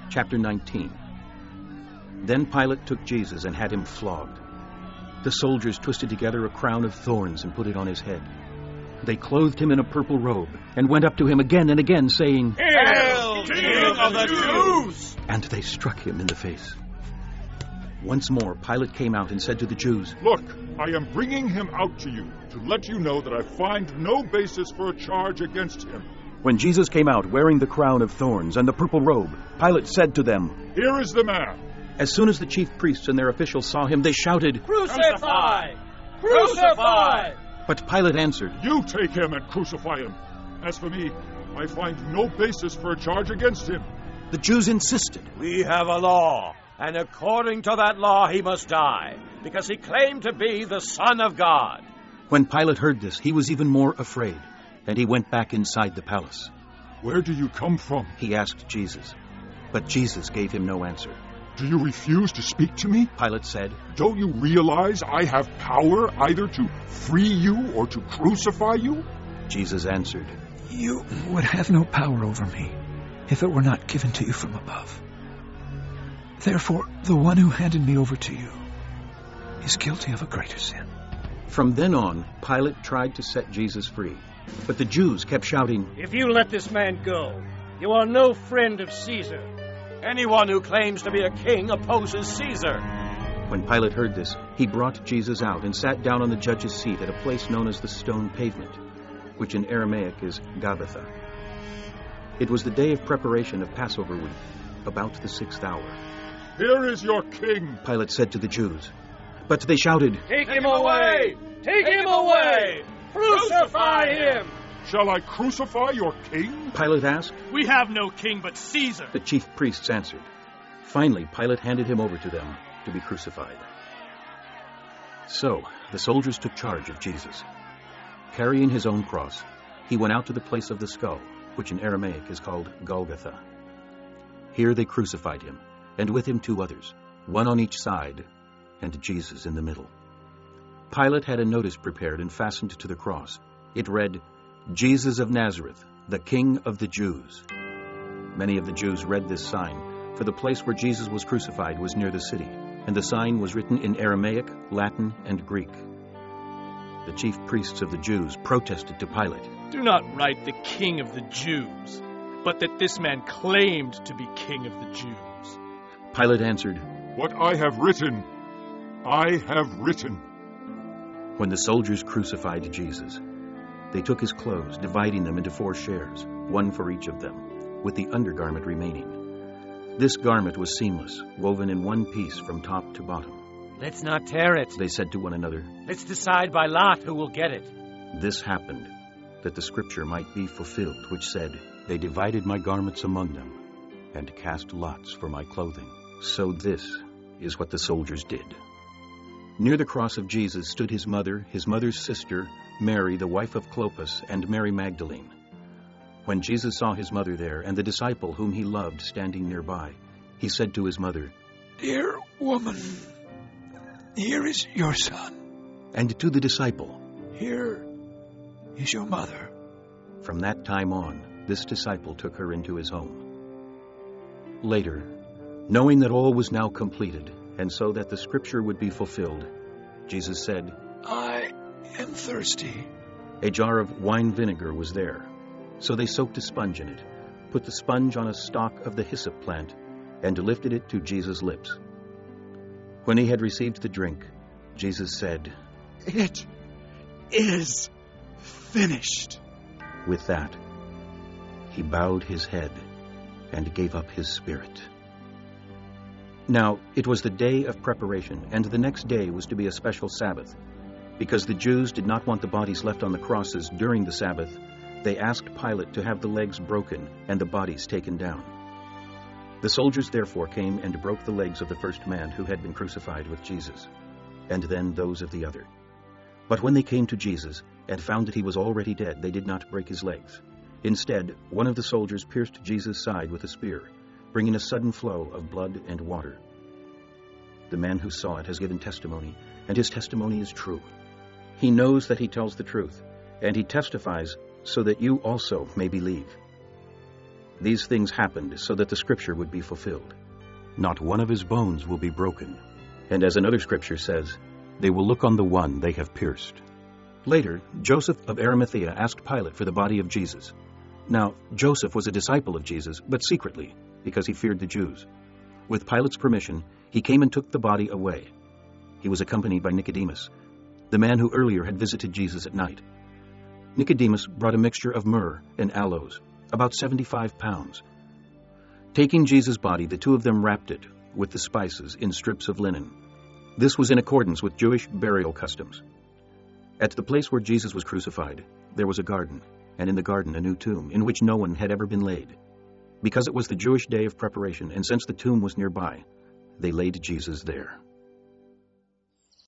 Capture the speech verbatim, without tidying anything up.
Chapter nineteen. Then Pilate took Jesus and had him flogged. The soldiers twisted together a crown of thorns and put it on his head. They clothed him in a purple robe and went up to him again and again, saying, "Hail, King of the Jews!" And they struck him in the face. Once more Pilate came out and said to the Jews, "Look, I am bringing him out to you to let you know that I find no basis for a charge against him." When Jesus came out wearing the crown of thorns and the purple robe, Pilate said to them, "Here is the man." As soon as the chief priests and their officials saw him, they shouted, "Crucify! Crucify!" But Pilate answered, "You take him and crucify him. As for me, I find no basis for a charge against him." The Jews insisted. "We have a law, and according to that law he must die, because he claimed to be the Son of God." When Pilate heard this, he was even more afraid, and he went back inside the palace. "Where do you come from?" he asked Jesus. But Jesus gave him no answer. "Do you refuse to speak to me?" Pilate said. "Don't you realize I have power either to free you or to crucify you?" Jesus answered, "You would have no power over me if it were not given to you from above. Therefore, the one who handed me over to you is guilty of a greater sin." From then on, Pilate tried to set Jesus free. But the Jews kept shouting, "If you let this man go, you are no friend of Caesar." "Anyone who claims to be a king opposes Caesar." When Pilate heard this, he brought Jesus out and sat down on the judge's seat at a place known as the Stone Pavement, which in Aramaic is Gabbatha. It was the day of preparation of Passover week, about the sixth hour. "Here is your king," Pilate said to the Jews. But they shouted, "Take him away! Take him away! Crucify him!" "Shall I crucify your king?" Pilate asked. "We have no king but Caesar," The chief priests answered. Finally, Pilate handed him over to them to be crucified. So, the soldiers took charge of Jesus. Carrying his own cross, he went out to the place of the skull, which in Aramaic is called Golgotha. Here they crucified him, and with him two others, one on each side, and Jesus in the middle. Pilate had a notice prepared and fastened to the cross. It read, "Jesus of Nazareth, the King of the Jews." Many of the Jews read this sign, for the place where Jesus was crucified was near the city, and the sign was written in Aramaic, Latin, and Greek. The chief priests of the Jews protested to Pilate, "Do not write the King of the Jews, but that this man claimed to be King of the Jews." Pilate answered, "What I have written, I have written." When the soldiers crucified Jesus, they took his clothes, dividing them into four shares, one for each of them, with the undergarment remaining. This garment was seamless, woven in one piece from top to bottom. "Let's not tear it," They said to one another. "Let's decide by lot who will get it." This happened, that the scripture might be fulfilled, which said, "They divided my garments among them, and cast lots for my clothing." So this is what the soldiers did. Near the cross of Jesus stood his mother, his mother's sister, Mary, the wife of Clopas, and Mary Magdalene. When Jesus saw his mother there, and the disciple whom he loved standing nearby, he said to his mother, "Dear woman, here is your son. And to the disciple, Here is your mother." From that time on, this disciple took her into his home. Later, knowing that all was now completed, and so that the scripture would be fulfilled, Jesus said, "I am thirsty." A jar of wine vinegar was there. So they soaked a sponge in it, put the sponge on a stalk of the hyssop plant, and lifted it to Jesus' lips. When he had received the drink, Jesus said, "It is finished." With that, he bowed his head and gave up his spirit. Now, it was the day of preparation, and the next day was to be a special Sabbath. Because the Jews did not want the bodies left on the crosses during the Sabbath, they asked Pilate to have the legs broken and the bodies taken down. The soldiers therefore came and broke the legs of the first man who had been crucified with Jesus, and then those of the other. But when they came to Jesus and found that he was already dead, they did not break his legs. Instead, one of the soldiers pierced Jesus' side with a spear, bringing a sudden flow of blood and water. The man who saw it has given testimony, and his testimony is true. He knows that he tells the truth, and he testifies so that you also may believe. These things happened so that the scripture would be fulfilled. Not one of his bones will be broken. And as another scripture says, they will look on the one they have pierced. Later, Joseph of Arimathea asked Pilate for the body of Jesus. Now, Joseph was a disciple of Jesus, but secretly, because he feared the Jews. With Pilate's permission, he came and took the body away. He was accompanied by Nicodemus, the man who earlier had visited Jesus at night. Nicodemus brought a mixture of myrrh and aloes, about seventy-five pounds. Taking Jesus' body, the two of them wrapped it with the spices in strips of linen. This was in accordance with Jewish burial customs. At the place where Jesus was crucified, there was a garden, and in the garden a new tomb, in which no one had ever been laid. Because it was the Jewish day of preparation, and since the tomb was nearby, they laid Jesus there.